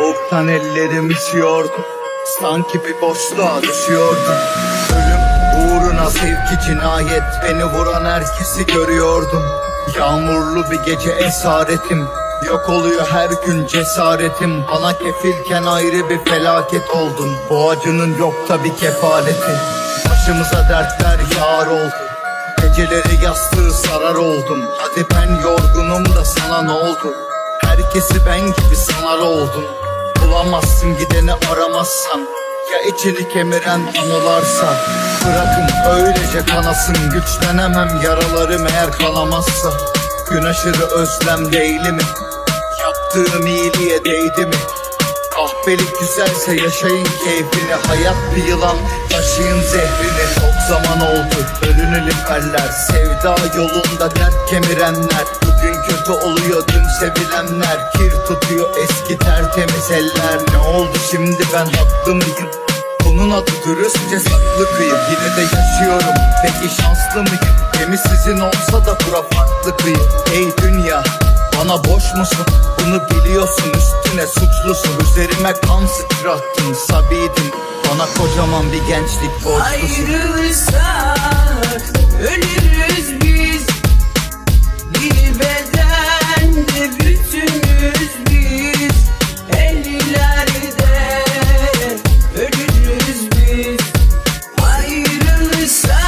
Soğuktan ellerim üşüyordu, sanki bir boşluğa düşüyordum. Ölüm uğruna sevgi cinayet, beni vuran herkesi görüyordum. Yağmurlu bir gece esaretim, yok oluyor her gün cesaretim. Bana kefilken ayrı bir felaket oldun, bu acının yok tabi kefaleti. Başımıza dertler yağar oldu, geceleri yastığı sarar oldum. Hadi ben yorgunum da sana ne oldu? Herkesi ben gibi sanar oldun. Bulamazsın gideni aramazsan, ya içini kemiren anılarsa. Bırakın öylece kanasın, güçlenemem yaralarım eğer kanamazsa. Gün aşırı özlem değil mi? Yaptığım iyiliğe değdi mi? Kahpelik güzelse yaşayın keyfini. Hayat bir yılan, taşıyın zehrini. Çok zaman oldu ölünü liperler, sevda yolunda dert kemirenler. Bugün kötü oluyor dün sevilenler, kir tutuyor eski tertemiz eller. Ne oldu şimdi, ben haklı mıyım? Bunun adı dürüstçe saklı kıyım. Yine de yaşıyorum, peki şanslı mıyım? Gemi sizin olsa da bura farklı kıyım. Ey dünya, bana boş musun? Bunu biliyorsun, üstüne suçlusun. Üzerime kan sıçrattın, sabiydim. Bana kocaman bir gençlik borçlusun. Ayrılırsak ölürüz biz, bir bedende bütünüz biz. Ellilerde ölürüz biz. Ayrılırsak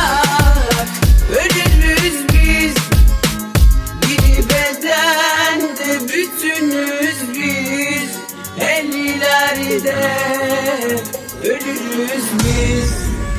ölürüz biz, bir bedende bütünüz biz. Ellilerde ölürüz biz.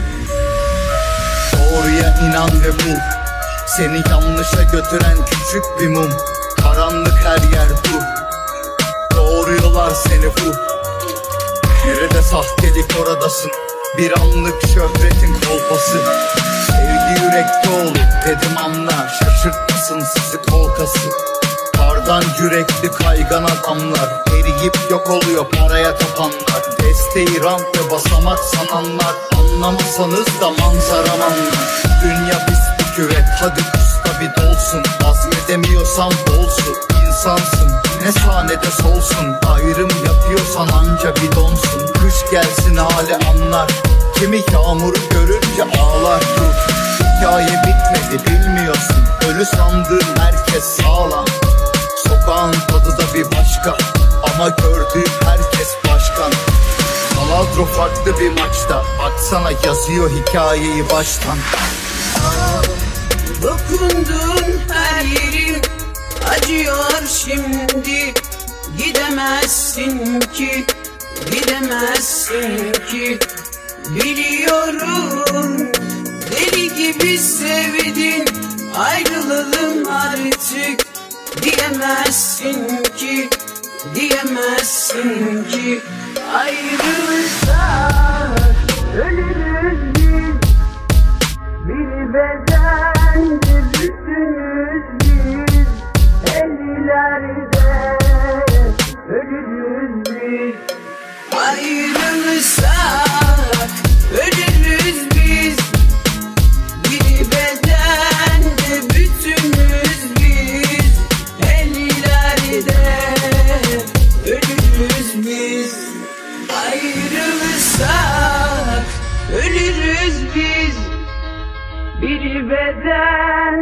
Doğruya inan ve bul, seni yanlışa götüren küçük bir mum. Karanlık her yer dur, doğuruyorlar seni bu. Nerede sahtelik oradasın, bir anlık şöhretin kolpası. Sevgi yürekte olur dedim anla, şaşırtmasın sizi kolkası. Kardan yürekli kaygan adamlar, eriyip yok oluyor paraya tapanlar. Desteği rant ve basamak sananlar, anlamasanız da manzaram anlar. Dünya pis bir küvet, hadi usta bir dolsun. Azmedemiyorsan dolsun, insansın ne sahnede solsun. Ayrım yapıyorsan anca bir donsun. Kış gelsin hali anlar, kimi yağmuru görünce ağlar. Dur, hikaye bitmedi bilmiyorsun, ölü sandığın herkes sağlam. Sokağın tadı da bir başka, ama gördüğün herkes başkan. Palavra farklı bir maçta, baksana yazıyor hikayeyi baştan. Dokundun her yerim acıyor şimdi. Gidemezsin ki, gidemezsin ki. Biliyorum deli gibi sevdin, ayrılalım artık. Diyemezsin ki, diyemezsin ki. Ayrılırsak ölürüz biz, bir bedende bütünüz biz. Ellilerde ölürüz biz. Ayrılırsak ölürüz biz, bir bedende bütünüz biz. Ellilerde ölürüz biz. Ayrılırsak ölürüz biz, bir beden